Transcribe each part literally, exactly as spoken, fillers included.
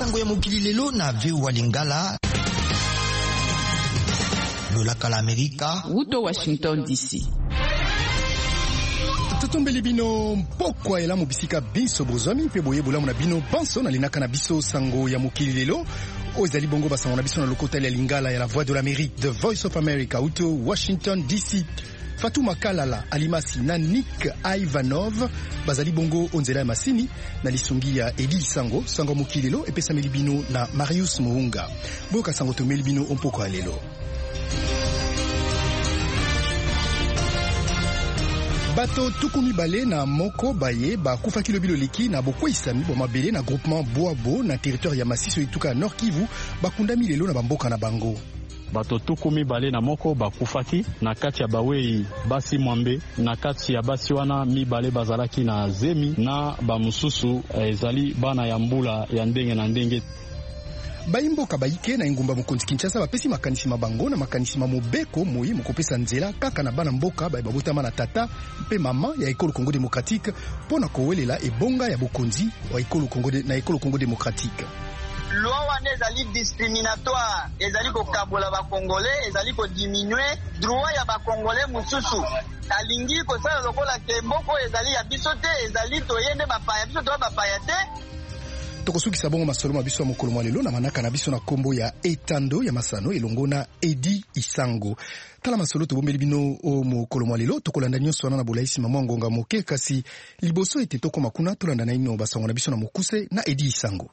sango ya mokili lelo na Veu Lingala. Lola kala Amerika. Uto Washington D C. Totombeli bino mpokwa elamu bisika biso bozwami mpe boye bolamu na bino banso na linaka na biso sango ya mokili lelo. Ozali bongo basango na biso na lokotali ya Lingala ya la Voix de l'Amérique, The Voice of America, uto Washington D C. Fatuma Kalala alimasi na Nick Ivanov bazali bongo onzela ya masini na lisungi ya Edi Sango sango mokili lelo epesa melibino na Marius Muhunga. Boka sango to melibino ompoko lelo. Bato tukumi bale na moko baye ba kufaki lobilo leki na boko isami bo mabele na groupement Boabo na territoire ya Masiso ituka Nord Kivu bakundami lelo na bamboka na bango. Bato tukumi bale na moko bakufaki na kati ya bawei basi mwambe na kati ya basi wana mibale bazalaki na zemi na bamususu ezali bana ya mbula ya ndenge na ndenge. Baimboka baike na ingumba mokonzi Kinshasa bapesi makanisi mabango na makanisi mobeko moyi mokopesa nzela kaka na bana mboka ba babotama na tata mpe mama ya ekolo Congo Démocratique pona kowelela ebonga ya bokonzi wa ekolo Congo na ekolo Congo Démocratique. Loi wana ezali discriminatoire, ezali kokabola ba Congolais, ezali ko diminuer droit ya ba Congolais mususu. Alingi ko sala lokola kemboko ezali ya bisote, ezali toyende ba pa ya bisote ba pa ya te. Tokosukisa bongo masolo mabiso ya mokolo mwa lelo na manaka na biso na kombo ya Etando ya Masano elongo na Edi Isango. Tala masolo tobombeli bino o mokolo mwa lelo tokolanda nyonso wana na bolaisi mama ngonga moke kasi liboso ete tokoma kuna tolanda na ino basango na biso na mokuse na Edi Isango.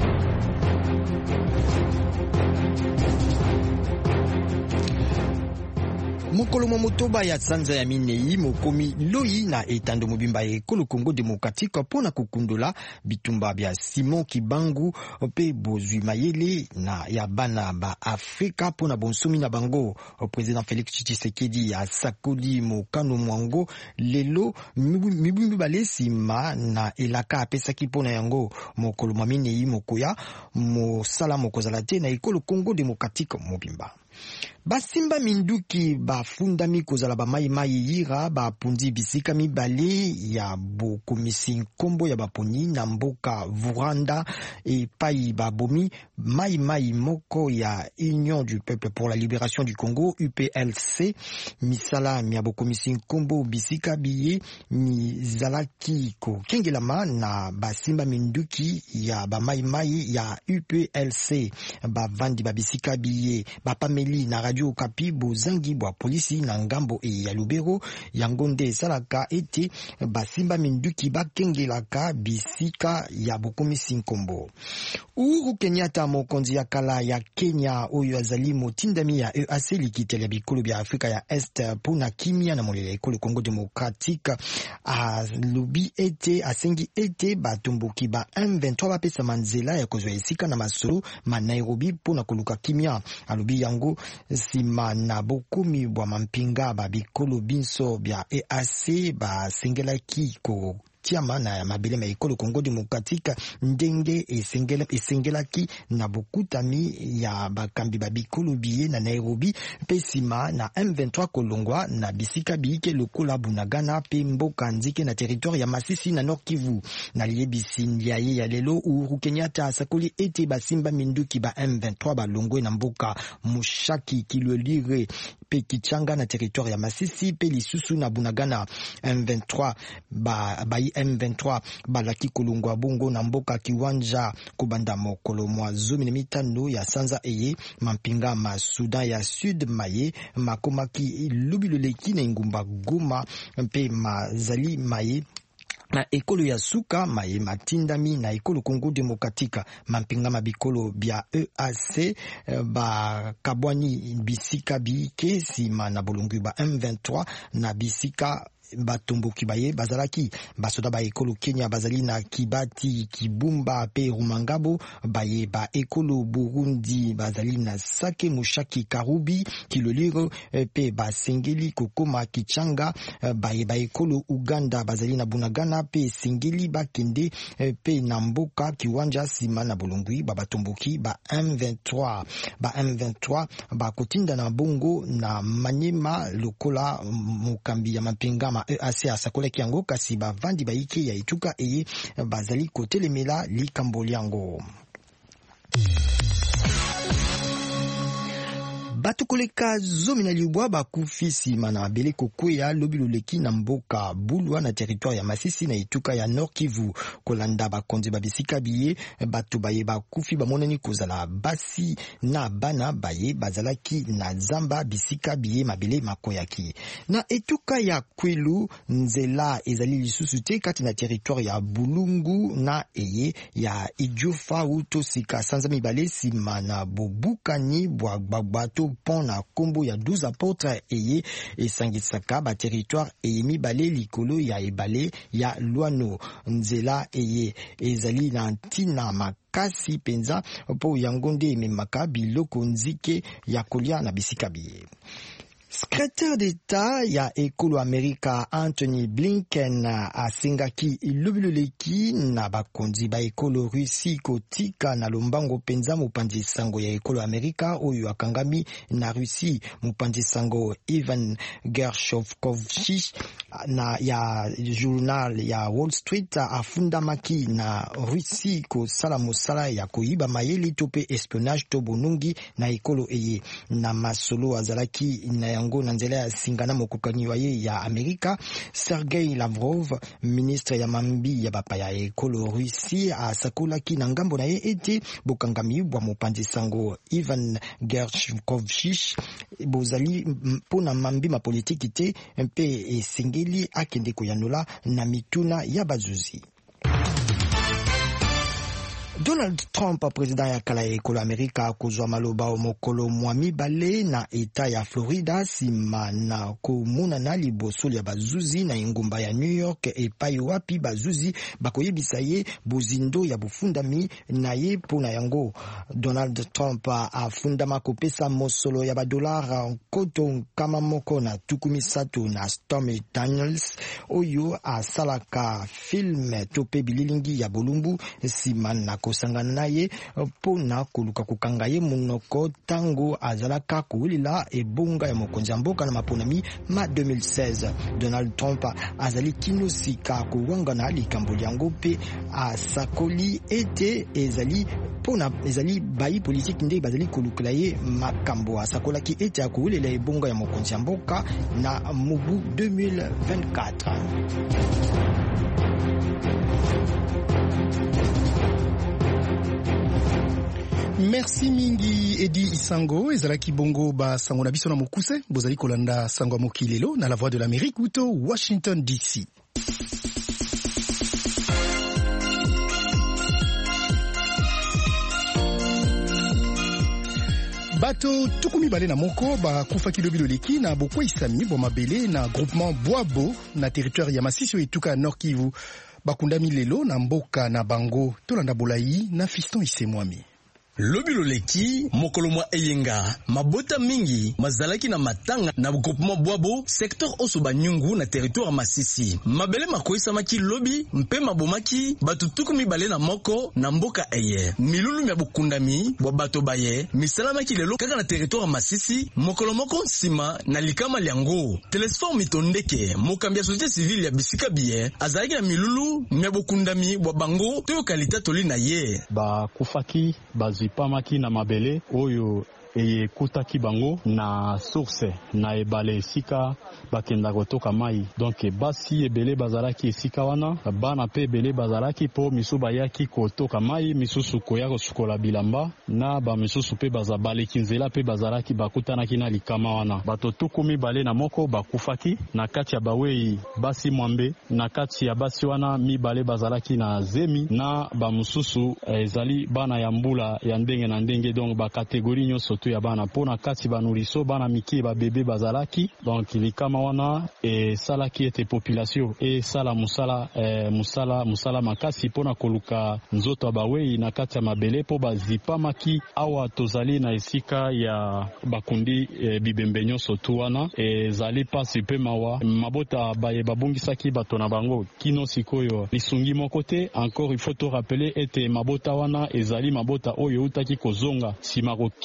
Mokolo motoba ya Sanza ya Minei mokomi loi na Etando mobimba ekolo Congo Démocratique pona kukundula bitumba bya Simon Kibangu pe bozwi mayele na ya bana ba Afrika pona bonsomi na bango. Président Félix Tshisekedi ya sakoli mokano mwango lelo mibimbi balesima na elaka apesaki pona yango mokolo mwa Minei mokoya mosala mokozala te na ekolo Congo Démocratique mobimba. Basimba minduki bafundami kozala ba mai mai yira bapundi bisika mibale ya bokomisi nkombo ya baponi na mboka Vuranda e pai babomi mai mai moko ya Union du Peuple pour la Libération du Congo U P L C misala ya bokomisi nkombo bisika biye mizalaki ko kengelama na basimba minduki ya ba mai mai ya U P L C bavandi babisika biye bapameli na Radio Okapi bozangi bwa polisi na ngambo e ya Lubero yango nde salaka ete basimba minduki bakengelaka bisika ya bokomisi nkombo. Uhuru Kenyatta mokonzi ya kala ya Kenya oyo azali motindami ya E A C likitele bikolo bya Afrika ya Est pona kimia na molele ekolo Congo Démocratique a lubi ete asengi ete batumbuki ba M vingt-trois bapesa manzela ya kozwa esika na masolo ma Nairobi pona koluka kimia alubi yango sima na bokumi bwa mampinga ba bikolo binso bya E A C ba sengelaki ko tiama na mabele ma ekolo Congo Démocratique ndenge esengela esengelaki na bokutami ya bakambi ba bikolo biye na Nairobi pesima na M vingt-trois kolongwa na bisika biike lokola Bunagana pe mboka nzike na territoire ya Masisi na Nord Kivu na liebisi ndiaye ya lelo Uhuru Kenyatta sakoli ete basimba minduki ba M vingt-trois balongwe na mboka Mushaki Kilolire pe Kichanga na territoire ya Masisi pe lisusu na Bunagana. M vingt-trois ba, ba M vingt-trois balaki kolongwa bongo na mboka Kiwanja kubanda mokolo mwa zomi na mitano ya sanza eye mampinga ma Sudan ya Sud maye makomaki lubiloleki na ngumba Goma mpe mazali maye na ekolo ya suka maye matindami na ekolo Congo Démocratique mampinga mabikolo bya E A C ba kabwani bisika biike sima na bolongi ba M vingt-trois na bisika batomboki baye bazalaki basoda ba ekolo Kenya bazali na Kibati Kibumba pe Rumangabo baye ba ekolo Burundi bazali na Sake Mushaki Karubi Kiloliro pe basengeli kokoma Kichanga baye ba ekolo Uganda bazali na Bunagana pe sengeli bakende pe na mboka Kiwanja sima na bolongwi ba batomboki ba M vingt-trois ba M vingt-trois ba kotinda na bongo na Manyema lokola mukambi ya mampinga E A C asakolaki yango kasi bavandi baike ya ituka eye bazali kotelemela likambo yango. Bato koleka zomi na libwa bakufi nsima na abele kokwea lobi loleki na mboka Bulwa na territoire ya Masisi na etuka ya Nord Kivu. Kolanda bakonzi babisika biye bato baye bakufi bamonani kozala basi na bana baye bazalaki na zamba bisika biye mabele makoyaki. Na etuka ya Kwilu nzela ezali lisusu te kati na territoire ya Bulungu na eye ya Idjofa uto sika sanza mibale nsima na bobukani bwa bato pont na kombo ya douze apôtres eye esangisaka ba territoire eye mibale likolo ya ebale ya Luano. Nzela eye ezali na ntina makasi penza po yango nde ememaka biloko nzike ya kolia na bisika biye. Secrétaire d'État ya ekolo Amerika Anthony Blinken asengaki lobiloleki na bakonzi ba ekolo Russie kotika na lombango penza mopanzi sango ya ekolo Amerika oyo akangami na Russie. Mopanzi sango Ivan Gershovkovich na ya journal ya Wall Street afundamaki na Russie ko sala mosala ya koyiba mayeli tope espionnage to bonungi na ekolo eye na masolo azalaki na yango na nzela ya singana mokokani wa ye ya Amerika. Sergei Lavrov, ministre ya mambi ya bapa ya ekolo Russie, asakolaki na ngambo na ye ete bokangami bwa mopanzi sango Ivan Gershovkovich bozali pona mambi ma politiki te mpe esengeli akende koyanola na mituna ya bazuzi. Donald Trump, président ya kala ya ekolo Amerika, kozwa maloba mokolo mwa mibale na eta ya Florida sima na komuna na liboso ya bazuzi na engumba ya New York epai wapi bazuzi bakoyebisa ye bozindo ya bufundami na ye pona yango. Donald Trump afundama kopesa mosolo ya badolara koto kama moko na tukumi sato na Stormy Daniels oyo asalaka film tope bililingi ya bolumbu sima na kosangana naye pona koluka kukanga ye munoko tango azalaka kuwilila ebonga ya mokonzi mboka na maponami ma deux mille seize. Donald Trump azali kino sika kuwanga na likambo lyango pe asakoli ete ezali pona ezali bayi politique nde bazali kolukula ye makambo asakolaki ete akuwilila ebonga ya mokonzi mboka na mubu deux mille vingt-quatre. Merci mingi Edi Isango ezalaki bongo ba sango na biso na mokuse bozali kolanda sango ya mokilelo na la voix de l'Amérique uto Washington D C. Bato tukumi bale na moko ba kufa kilobilo leki na bokwe isami bo mabele na groupement Boabo na territoire ya Masisi etuka Nord Kivu bakundami lelo na mboka na bango tolanda bolai na Fiston Isemwami. Lobilo leki mokolo mwa eyenga mabota mingi mazalaki na matanga na groupement Boabo secteur oso banyungu na territoire Masisi mabele makoisa maki lobi mpe mabomaki batu tukumi bale na moko na mboka eye milulu mya bukundami bwa bato baye misalamaki lelo kaka na territoire Masisi mokolo moko nsima na likama lyango telesfor mitondeke mokambi ya société civile ya bisika biye azalaki na milulu mya bukundami bwa bango to kalita toli na ye ba kufaki bazi pamaki na mabele oyo eye kutaki bango na source na ebale esika bakenda kotoka mai donc basi ebele bazalaki esika wana bana pe ebele bazalaki po misuba yaki kotoka mai misusu koya kosukola bilamba na ba misusu pe bazabale kinzela pe bazalaki bakutanaki na likama wana bato tukumi bale na moko bakufaki na kati ya bawei basi mwambe na kati ya basi wana mibale bazalaki na zemi na ba mususu ezali bana ya mbula ya ndenge na ndenge donc ba kategori nyonso to ya bana pona kati banuriso bana miki ba bebe bazalaki donc likama wana e salaki ete population e sala musala e, musala musala makasi pona koluka nzoto bawei na kati ya mabele po bazipa maki awa tozali na esika ya bakundi e, bibembe nyonso tu wana e zali pasi pe mawa mabota baye babungisaki bato na bango kino sikoyo lisungi moko te encore il faut te rappeler ete mabota wana ezali mabota oyo utaki kozonga sima kokima bas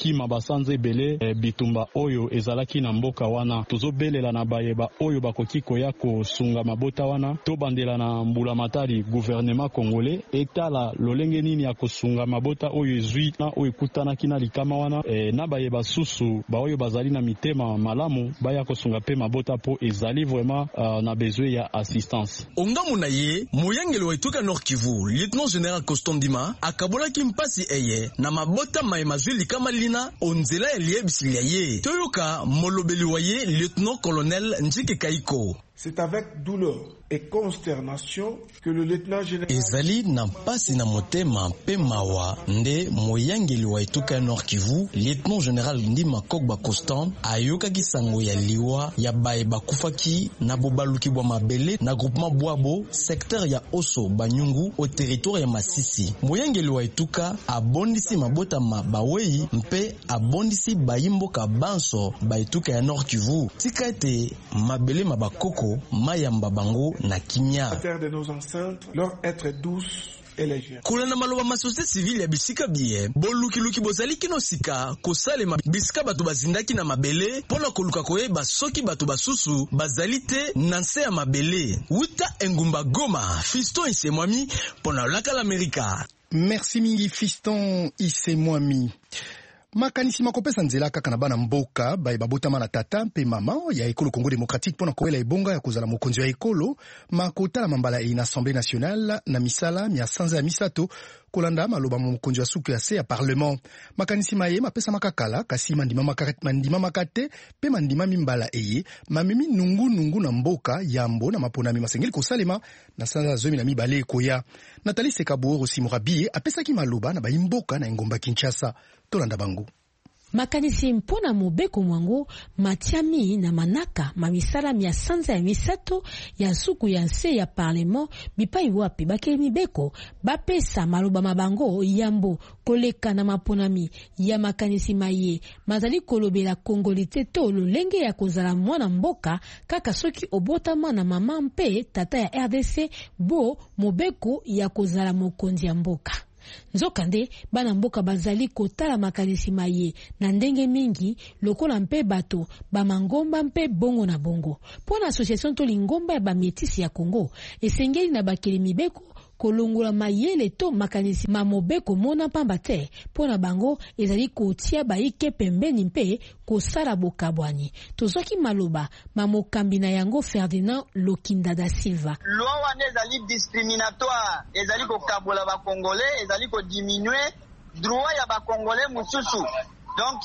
basanze ebele e, bitumba oyo ezalaki na mboka wana tozobelela na bayeba oyo bakoki koya kosunga mabota wana tobandela na mbula matari gouvernement congolais etala lolenge nini ya kosunga mabota oyo ezwi na oyo ekutanaki na likama wana e, na bayeba susu ba oyo bazali na mitema malamu baya kosunga pe mabota po ezali vraiment uh, na besoin ya assistance. Ongamu na ye moyangelo etuka Nord Kivu lieutenant général Constant Ndima akabolaki mpasi eye na mabota maemazwi likama lina onzela ya liebisilia ye toyoka molobeli wa ye lieutenant colonel Njike Kaiko. C'est avec douleur et consternation que le lieutenant général ezali na mpasi na motema pe mawa nde moyangeli wa etuka Nord Kivu lieutenant général Ndima Kogba Constant ayokaki sango ya liwa ya baye bakufaki na bobaluki bwa mabele na groupement Bwabo secteur ya Oso Banyungu au territoire ya Masisi. Moyangeli wa etuka abondisi mabota ma bawei mpe abondisi bayimboka banso ba etuka ya Nord Kivu tika ete mabele mabakoko mayamba bango na kimia. La terre de nos ancêtres, leur être douce et légère. Kulana maloba ma société civile ya bisika biye boluki luki bozali kino sika kosalema bisika bato bazindaki na mabele pona koluka koyeba soki bato basusu bazali te na nse ya mabele. Wuta engumba Goma Fiston Isemwami pona laka l'Amerika. Merci mingi Fiston Isemwami. Makanisi makopesa nzela kaka na bana mboka baye babotama na tata mpe mama ya ekolo Congo démocratique pona koela ebonga ya kozala mokonzi ya ekolo makotala mambala ina Assemblée nationale na misala mia sanza ya misato kolanda maloba mokonzi ya suku ya se ya parlement. Makanisi maye mapesa makakala kasi mandima makate mandima makate pe mandima mimbala eye mamimi nungu nungu na mboka yambo na maponami masengeli kosalema na sanza zomi na mibale koya. Nathalie Sekaboro Simorabi apesa ki maloba na bayimboka na engomba Kinshasa. Tolanda bangu. Makanisi mpona mobeko mwango matiami na manaka mamisala mia sanza ya misato ya suku ya nse ya parlement bipai wapi bakeli mibeko bapesa maloba mabango yambo koleka na maponami ya makanisi maye mazali kolobela kongolite to lolenge ya kozala mwana mboka kaka soki obotama na mama mpe tata ya R D C bo mobeko ya kozala mokonzi ya mboka. Nzokande bana mboka bazali kotala makanisi maye na ndenge mingi lokola mpe bato bamangomba mpe bongo na bongo. Pona association to lingomba ya bametisi ya Congo esengeli na bakeli mibeko kolongola mayele to makanisi mamobeko mona pamba te pona bango ezali kotia baike pembeni mpe kosala bokabwani. Tozoki maloba mamokambi na yango Ferdinand Lokinda da Silva. Loi wana ezali discriminatoire, ezali kokabola ba Congolais, ezali ko diminuer droit ya ba Congolais mususu. Donc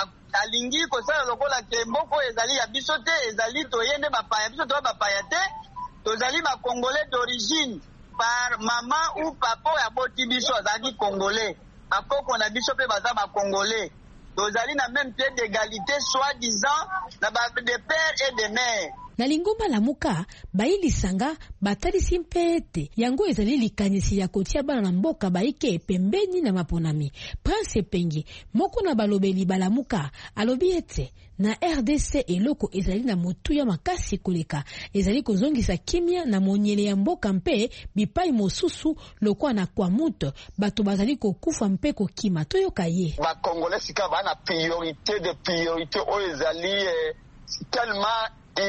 alingi kosala lokola kemboko ezali ya biso te, ezali toyende ba paya biso to ba paya te, tozali ba Congolais d'origine par maman ou papa ya boti biso azali Congolais. Akoko na biso pe baza ba Congolais. Tozali na même pied d'égalité soi-disant na ba de père et de mère. Na lingomba la muka baili sanga batali simpete yango ezali likanisi ya kotia bana na mboka baike pembeni na maponami. Prince Pengi moko na balobeli balamuka alobi ete na R D C eloko ezali na motuya makasi koleka ezali kozongisa kimia na monyele ya mboka mpe bipai mosusu lokwa na kwa muto bato bazali kokufa mpe kokima toyoka ye. Ba Congolais sika bana priorité de priorité o ezali eh, tellement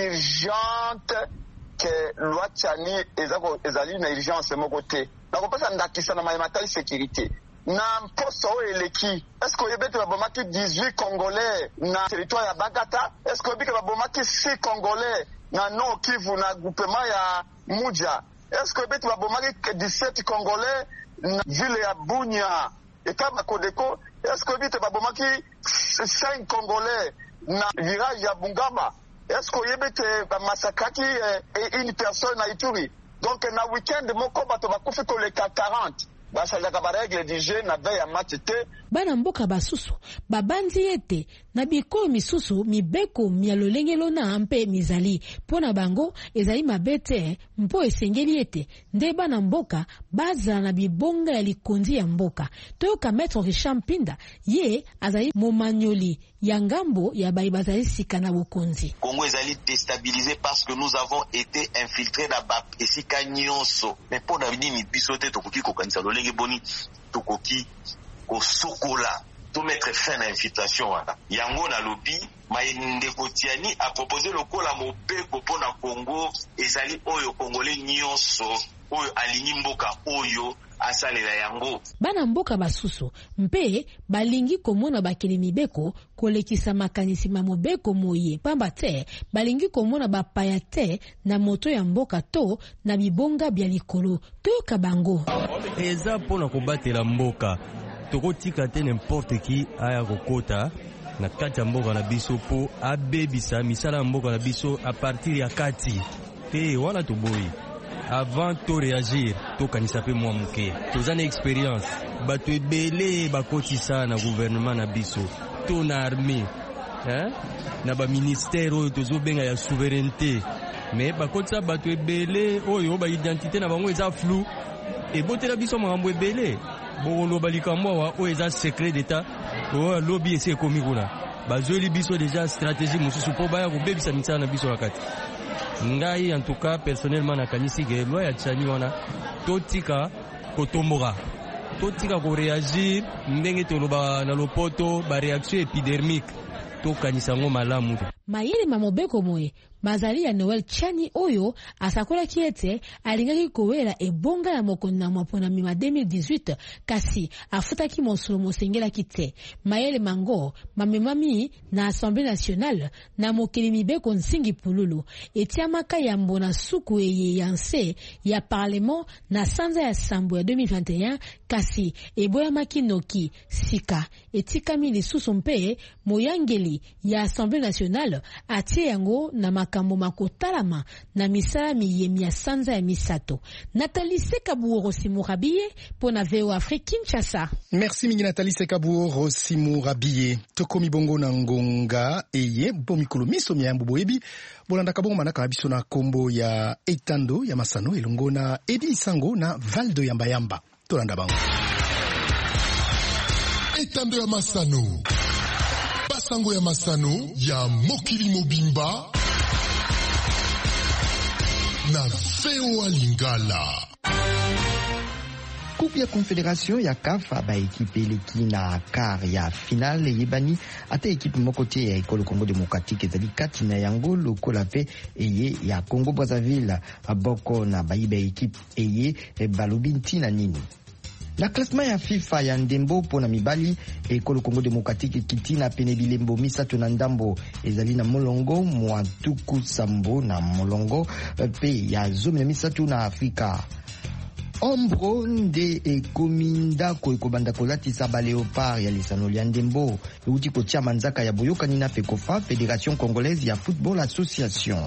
urgente que loi tchani ezako ezali na urgence moko te. Na kopesa ndakisa na mayematali sécurité. Na mposo eleki. Est-ce que yebete babomaki dix-huit Congolais na territoire ya Bagata? Est-ce que yebeke babomaki six Congolais na Nord Kivu na groupement ya Muja? Est-ce que yebete babomaki dix-sept Congolais na ville ya Bunya? Et kama Kodeko, est-ce que yebete babomaki cinq Congolais na village ya Bungama? Est-ce que yebete massacraki eh, une personne à Ituri? Donc na week-end moko bato bakufi koleka quarante. Basalaka ba règle du jeu na veille ya match te. Bana mboka basusu babanzi ete na biko misusu mibeko mia lolenge lona mpe mizali pona bango ezali mabete mpo esengeli ete nde bana mboka baza na bibonga ya likonzi ya mboka. Toyoka Maître Richard Mpinda ye azali momanyoli ya ngambo ya bayi bazali sika na bokonzi. Congo ezali déstabilisé parce que nous avons été infiltrés na ba esika nyonso. Mais pona bini biso te tokoki kokanisa lolenge boni tokoki kosokola to mettre fin à infiltration wana yango na lobi maende kotiani a proposé lokola mobeko pona Congo ezali oyo congolais nyonso oyo alingi mboka oyo asalela yango. Bana mboka basusu mpe balingi komona bakeli mibeko kolekisa makanisi ma mobeko moye pamba te balingi komona bapaya te na moto ya mboka to na bibonga bya likolo toyoka bango eza pona kobatela mboka tokotika te n'importe qui aya kokota na kati ya mboka na biso po abebisa misala mboka na biso a partir ya kati te wana toboyi. Avant to réagir to kanisa pe mwa muke tozana experience bato ebele bakotisa na gouvernement na biso to na armée hein na ba ministère oyo tozobenga ya souveraineté mais bakotisa bato ebele oyo ba identité na bango eza flou e botela biso makambo ebele bokondo balikamwa wa oyo eza secret d'état oyo lobby ese ekomi kuna bazoli biso déjà stratégie mosusu po baya kobebisa misala na biso wakati ngai en tout cas personnellement nakanisi ke loi ya tchani wana totika kotomboka totika ko réagir ndenge toloba na lopoto ba réaction épidermique tokanisa ngo malamu mayele mamobeko moye mazali ya Noel Tchani oyo asakola kiete alingaki kowela ebonga ya mokonzi na mwapona mima deux mille dix-huit kasi afutaki mosolo mosengela kite mayele mango mamemami na Assemblée nationale na mokeli mibeko nsingi pululu etiamaka ya mbona suku eye yanse ya parlement na sanza ya sambo ya deux mille vingt et un kasi eboya makinoki sika etikami lisusu mpe moyangeli ya Assemblée nationale atie yango na makambo makotalama na misala miyemi ya sanza ya misato. Nathalie Sekabuoro Simurabiye pour na V O Afrique Kinshasa. Merci mingi Nathalie Sekabuoro Simurabiye. Tokomi bongo na ngonga eye bomikolo miso myambu boyebi bolanda kabongo manaka na biso na kombo ya Etando ya Masano elongo na Edi Isango na Valdo Yamba Yamba. Tolanda bango. Etando ya Masano. Basango ya Masano ya Mokili Mobimba na V O A Lingala. Coupe ya Confédération ya C A F ba ekipe leki na quart ya finale yebani ata ekipe mokote ya Ekolo Congo Démocratique ezali kati na yango lokola pe eye ya Congo Brazzaville aboko na bayiba ekipe eye balobi ntina nini. La classement ya FIFA ya ndembo pona mibali Ekolo Congo Démocratique kitina pene bilembo misato na ndambo ezali na molongo mwatuku sambo na molongo pe ya zomi na misato na Afrika. Ombro nde ekominda ko ekobanda kolatisa ba Léopard ya lisano lya ndembo euti kotia manzaka ya boyokani na FECOFA Fédération Congolaise ya Football Association.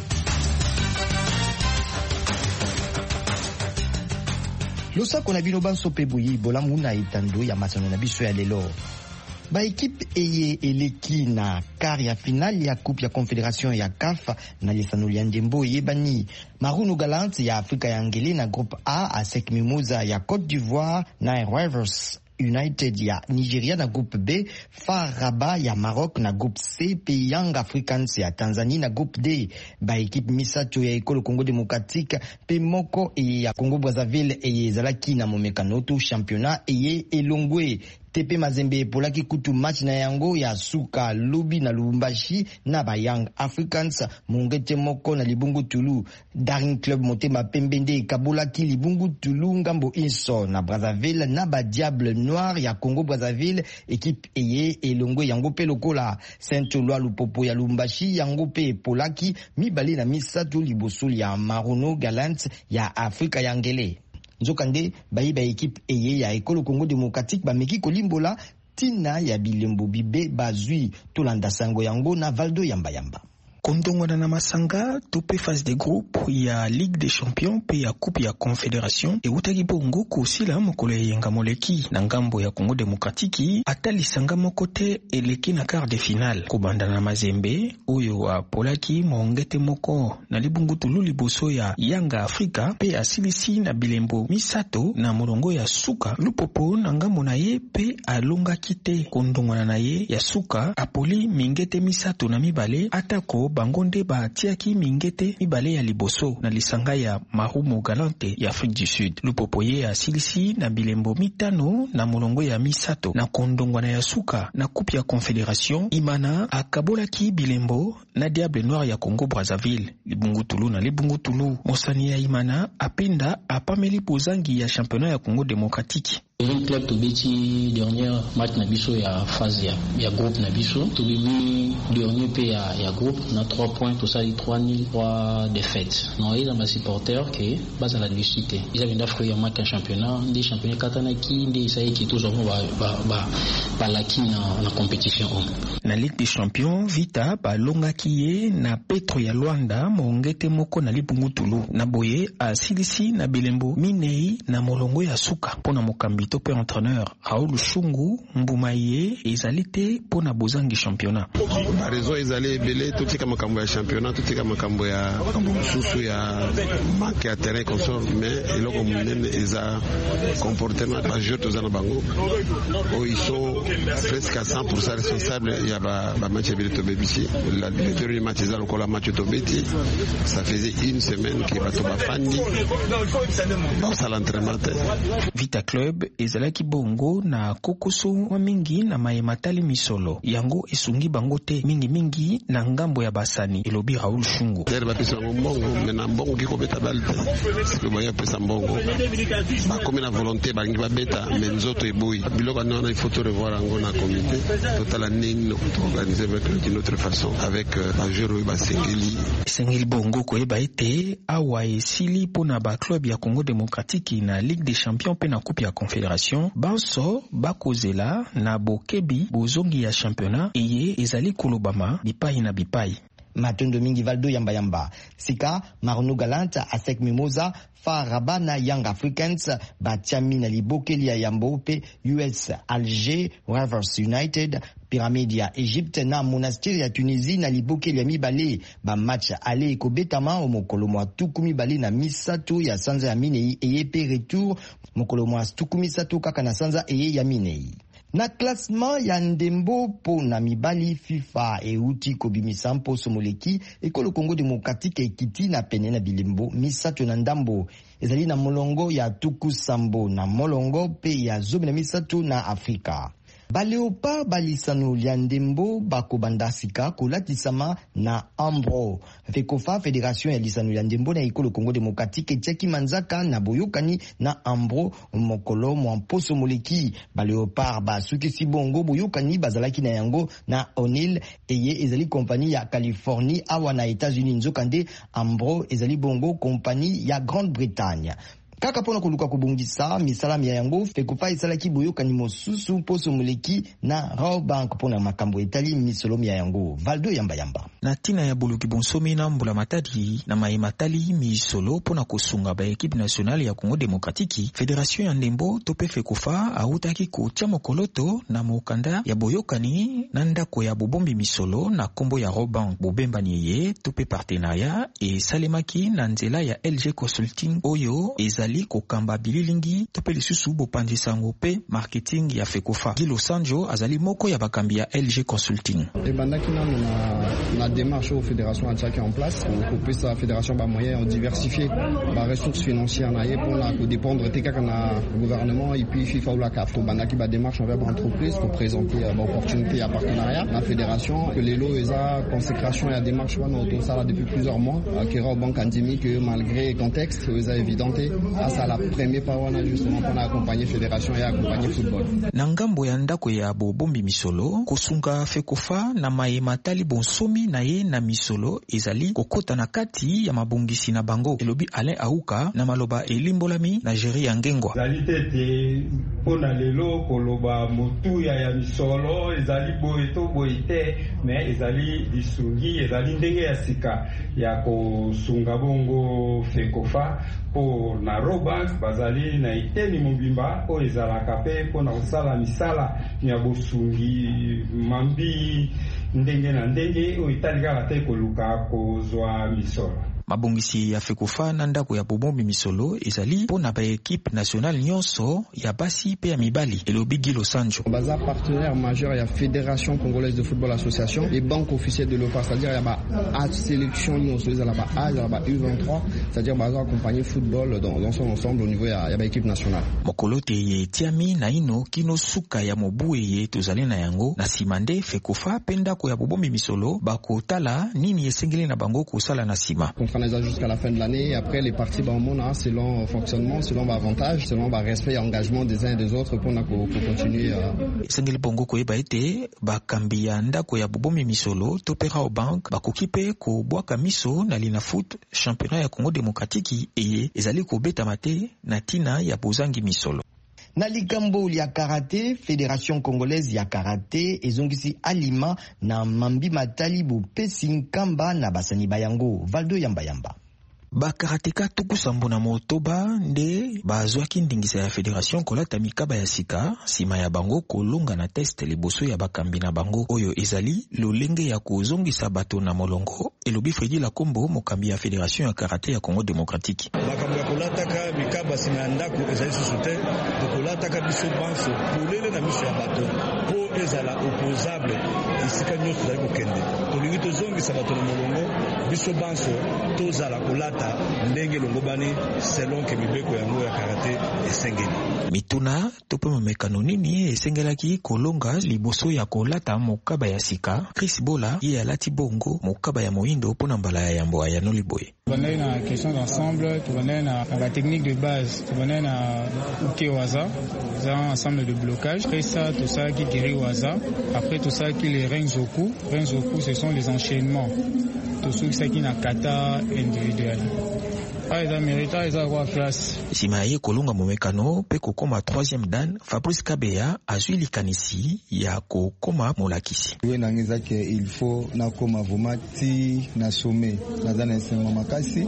Losako na bino banso pe buyi bolamu na Etando ya Masano na biso ya lelo. Ba équipe eye eleki na quart ya finale ya Coupe ya Confédération ya C A F na lisano lya ndembo yebani Maroon Gallant ya Afrika ya Ngele na groupe A Asec Mimosa ya Côte d'Ivoire na Rivers United ya Nigeria na groupe B, Far Rabat ya Maroc na groupe C, pe Young Africans ya Tanzanie na groupe D. Ba équipe misato ya Ekolo Congo Démocratique pe moko e ya Congo Brazzaville e ezalaki na momekanoto championnat eye elongwe. T P Mazembe polaki kutu match na yango ya suka lobi na Lubumbashi na ba Young Africans mongete moko na Libungu Tulu. Daring Club Motema Pembende kabolaki Libungu Tulu ngambo inso na Brazzaville na ba Diable Noir ya Congo Brazzaville équipe eye elongwe yango pe lokola Saint-Eloi Lupopo ya Lubumbashi yango pe polaki mibale na misato liboso ya Maroon Gallant ya Afrika ya Ngele. Nzokande bayiba équipe eye ya Ekolo Congo Démocratique bameki kolimbola tina ya bilembo bibe bazui tolanda sango yango na Valdo Yamba Yamba. Kondongwana na masanga tope phase de groupe ya Ligue des Champions pe ya Coupe ya Confédération e utaki bongo kusila mokolo yenga moleki na ngambo ya Congo Démocratique atali sanga mokote eleki na quart de finale kubanda na Mazembe oyo wa polaki mongete moko na Libungu Tulu liboso ya Yanga Afrika pe asilisi na bilembo misato na molongo ya suka Lupopo na ngambo na ye pe alonga kite kondongwana na ye ya suka apoli mingete misato na mibale atako Bilembo bangonde batiaki mingete mibale ya liboso na lisanga ya Marumo Galante ya Afrique du Sud. Lupopoye asilisi na bilembo mitano na molongo ya misato na kondongwana ya suka na coupe ya Confédération. Imana akabolaki bilembo na Diable Noir ya Congo Brazzaville. Libungutulu na Libungutulu. Mosani ya Imana apenda apameli pozangi ya championnat ya Congo Démocratique. Le club tobeti dernier match na biso ya phase ya, ya groupe na biso tobimi dernier pe ya, ya groupe na trois points tout ça trois nil trois défaites. Non il a ma supporter que base à la difficulté. Ils avaient d'afroyer un match en championnat, des championnats katana ki des ça qui toujours ba ba ba ba la ki na na compétition. Na Ligue des Champions vita ba longa kiye na Petro ya Luanda mongete moko na Libungutulu na boye a silisi na Bilembo Minei na molongo ya suka pona mokambi topé entraîneur Raoul Shungu Mbumaye ezalite pona bozangi championnat. La raison ezali belé tout tika makambo ya championnat tout tika makambo ya makambo susu ya manque à terrain consort mais eloko munene eza comportement ba joueur tozana bango oh ils sont presque à cent pour cent responsables ya ba ba match belé to bebisi la dernière match ezalo ko la match to beti ça faisait une semaine que ba to ba fandi ba ça l'entraînement Vita Club ezalaki bongo na kokoso wa mingi na mayematali misolo yango esungi bango te mingi mingi na ngambo ya basani elobi Raoul Shungu. Der ba pesa mbongo mena mbongo ki ko beta balte c'est boya pesa mbongo ba comme na volonté ba ngi ba beta menzoto eboyi biloko na il faut revoir ango na comité total ning organiser avec une autre façon avec ba jero ba sengeli sengeli bongo ko eba ete awa esili pona ba club ya Congo Démocratique na Ligue des Champions pe na coupe ya Confédération banso bakozela na bokebi bozongi ya championnat eye ezali kolobama bipai na bipai. Matondo mingi Valdo yamba yamba sika Marumo Galante Asec Mimosa Farabana Young Africans Batiami na libokeli ya Yambope U S Alger Rivers United Pyramide ya Egypte na Monastir ya Tunisie na libokeli ya mibale ba match ale ekobetama o mokolo mwa tuku mibale na misato ya sanza ya Minei eye pe retour mokolo mwa tuku misato kaka na sanza eye ya Minei. Na classement ya ndembo po na mibali FIFA euti kobimisa mposo moleki ekolo Congo Démocratique ekiti na pene na bilembo misato na ndambo ezali na molongo ya tuku sambo na molongo pe ya zobe na misato na Afrika. Baleopa balisano ya ndembo bakobanda sika kolatisama na Ambro. Fekofa Fédération ya lisano ya ndembo na ekolo Congo Démocratique etiaki manzaka na boyokani na Ambro mokolo mwa mposo moleki. Baleopa basukisi bongo boyokani bazalaki na yango na O'Neill eye ezali kompani ya Californie awa na États-Unis nzokande Ambro ezali bongo kompani ya Grande-Bretagne. Kaka pona koluka kubungisa misalami ya yango Fekofa esalaki boyokani mosusu poso muleki na Raw Bank pona makambo etali misolomi ya yango Valdo yamba yamba. Na tina ya buluki bonsomi na mbula matadi na mayematali misolo pona kosunga ba équipe nationale ya Congo Démocratique Fédération ya ndembo tope Fekofa autaki kotia mokoloto na mokanda ya boyokani na ndako ya bobombi misolo na kombo ya Raw Bank bobembani ye tope partenariat e salemaki na nzela ya L G Consulting oyo ezali kokamba bililingi tope lisusu bopandisa ngo pe marketing ya Fekofa. Gilo Sanjo azali moko ya bakambi ya L G Consulting. Et bandaki na na démarche aux fédérations atiaki en place pour couper sa fédération ba moyen diversifier ba ressources financières na ye pour na ko dépendre te kaka na gouvernement et puis FIFA ou la C A F. To bandaki ba démarche envers l'entreprise pour présenter ba opportunité à partenariat na fédération que les lots eza consécration et démarche wana auto ça depuis plusieurs mois qui ra banque endémique que malgré contexte eza évidenté à la première parole justement pour accompagner fédération et accompagner football. Nangambo ya ndako ya bobombi misolo kosunga Fekofa na mayematali bonsomi na ye na misolo ezali kokota na kati ya mabongisi na bango elobi Alain Auka na maloba elimbolami na Jerry ya Ngengwa. Ezali tete pona lelo koloba motuya ya misolo ezali boeto boite mais ezali disungi ezali ndenge ya sika ya kosunga bongo Fekofa po na Raw Bank bazali na iteni mobimba o ezalaka pe pona kosala misala ya bosungi mambi ndenge na ndenge o italikaka te koluka kozwa misolo. Mabongisi ya Fekofa na ndako ya Bobombi Misolo ezali pona ba équipe nationale nyonso ya basi pe ya mibali elobi Gilo Sanjo. Baza partenaire majeur ya Fédération Congolaise de Football Association et banque officielle de l'O F A, c'est-à-dire ya ba A sélection nyonso ezala ba A, ya ba U vingt-trois, c'est-à-dire baza accompagner football dans, dans son ensemble au niveau ya, ya ba équipe nationale. Mokolote ye tiami na ino kino suka ya mobuye ye tozali na yango na simande Fekofa pe ndako ya Bobombi Misolo bakotala nini esengeli na bango kosala na sima. Contrat jusqu'à la fin de l'année et après les parties ba mona selon fonctionnement, selon ba avantage, selon ba respect et engagement des uns et des autres pour na ko continuer à esengeli bongo ko eba ete bakambi ya ndako ya Bobombi Misolo topera au bank bakokipe ko bwaka miso na lina foot championnat ya Congo démocratique eye ezali ko beta mate na tina ya Bozangi Misolo. Na likambo ya karate, Fédération Congolaise ya Karate ezongisi alima na mambi matali bu pesi nkamba na basani bayango Valdo Yamba Yamba. Bakarateka tukusambo na motoba nde bazwaki ndingisa ya Fédération kolata mikaba ya sika sima ya bango kolonga na test liboso ya bakambi na bango oyo ezali lolenge ya kozongisa bato na molongo elobi Fredi Lakombo mokambi ya Fédération ya Karate ya Congo démocratique. Bakambi ya kolataka mikaba sima ya ndako ezali susute de kolataka biso banso polele na miso ya bato po ezala opposable isika nyonso zali kokende tolingi tozongisa bato na molongo biso banso tozala kolata ndenge longobani selon ke mibeko yango ya karate esengeli. Mituna tope momekano nini esengelaki kolonga liboso ya kolata mokaba ya sika. Chris Bola ye alati bongo mokaba ya moindo pona mbala ya yambo ya noliboye. Tubane na question d'ensemble, tubane na la technique de base, tubane na uke waza, za ensemble de blocage. Après ça, tout ça qui guérit waza. Après tout ça qui les renzoku. Renzoku, ce sont les enchaînements. Tout ça qui n'a kata individuel. Ah, ils ont mérité, ils ont avoir classe. Simaye kolonga momekano pe kokoma troisième dan Fabrice Kabeya azui likanisi ya kokoma molakisi. We nangeza ke il faut na koma vomati na sommet na zana nsengo makasi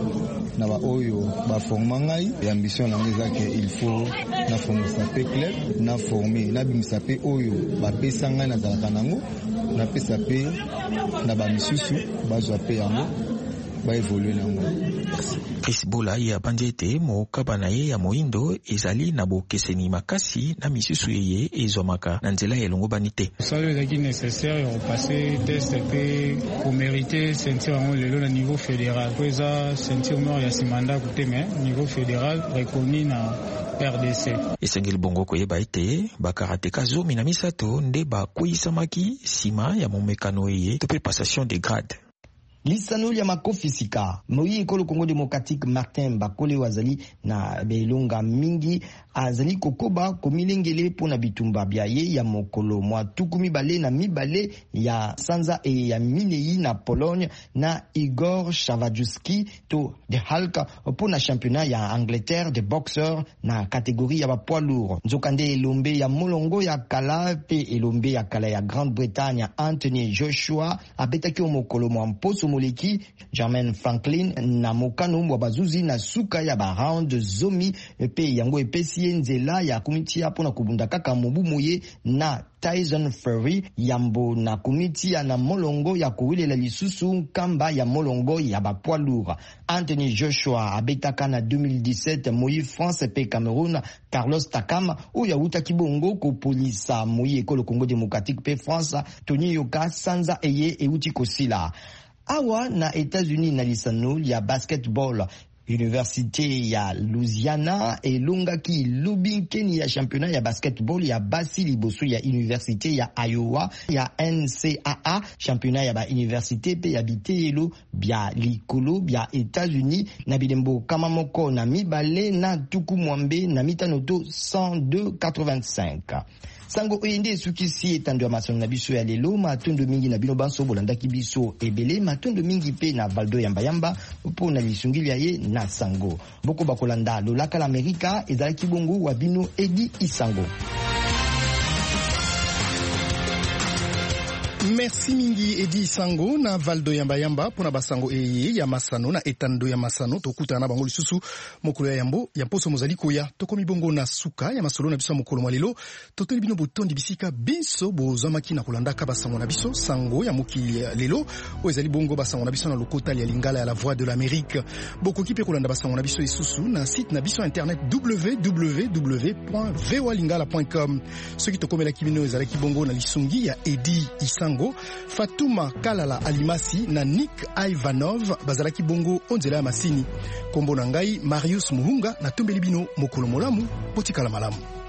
na ba oyo ba forma ngai ya ambition nangeza ke il faut na former pe club na former na bimisa pe oyo ba pesa ngai na zalaka nango na pesa pe na ba misusu bazwa pe yango ba évoluer nango. Chris Bola ya bandete mokaba na ye ya moindo ezali na bokeseni makasi na misusu yeye ezomaka na nzela ya longo banite. Ça est nécessaire de repasser test pe pour mériter ceinture en lelo na niveau fédéral. Kweza ceinture noire ya simanda kuteme niveau fédéral reconnu na R D C. Esengeli bongo koyeba ete bakarateka zomi na misato nde bakoyisamaki sima ya momekano yeye to pe passation de grade. Lisano ya makofi sika moyi ekolo Congo démocratique Martin Bakole wazali na belonga mingi azali kokoba komilengele pona bitumba bya ye ya mokolo mwa tukumi bale na mibale ya sanza e ya minei na Pologne na Igor Shavajuski to de Hulk pona championnat ya Angleterre de boxeur na catégorie ya ba poids lourd. Nzokande elombe ya molongo ya kala pe elombe ya kala ya Grande-Bretagne Anthony Joshua abetaki mokolo mwa mposo moleki Jermaine Franklin na mokano mwa bazuzi na suka ya ba round zomi pe yango epesi nzela ya kumitia pona kubunda kaka mobu moye na Tyson Fury yambo na kumitia na molongo ya kuwilela lisusu kamba ya molongo ya ba poids lourd. Anthony Joshua abetaka na deux mille dix-sept moyi France pe Cameroun Carlos Takam oya uta kibongo ko polisa moyi ekolo Congo démocratique pe France Tony Yoka sanza eye euti kosila. Awa na États-Unis na lisano ya basketball Université ya Louisiana et longaki lubinkeni ya championnat ya basketball ya basi liboso ya Université ya Iowa ya N C A A championnat ya ba université pe ya bitelo bya likolo bya États-Unis na bilembo kama moko na mibale na tuku mwambe na mitanoto cent deux quatre-vingt-cinq. Sango oyende sukisi etando ya masono na biso ya lelo matondo mingi na bino banso bolandaki biso ebele matondo mingi pe na Valdo Yamba Yamba po na lisungili ya ye na sango boko bakolanda lolaka l'Amerika ezalaki bongo wa bino Edi Isango. Merci mingi Edi Sango na Valdo Yamba Yamba pona basango eye ya masano na etando ya masano tokuta na bango lisusu mokolo ya yambo ya poso mozali koya tokomi bongo na suka ya masolo na biso mokolo malelo totoli bino botondi bisika biso bozamaki na kolandaka basango na biso sango ya mokili lelo o ezali bongo basango na biso na lokota ya lingala ya la voix de l'Amérique bokoki pe kolanda basango na biso isusu na site na biso internet w w w point v o a lingala point com soki tokomela kibino ezalaki bongo na lisungi ya Edi Isango Fatuma Kalala Alimasi na Nick Ivanov bazalaki bongo onzela ya masini kombo na ngai Marius Muhunga na tombeli bino mokolo molamu potikala malamu.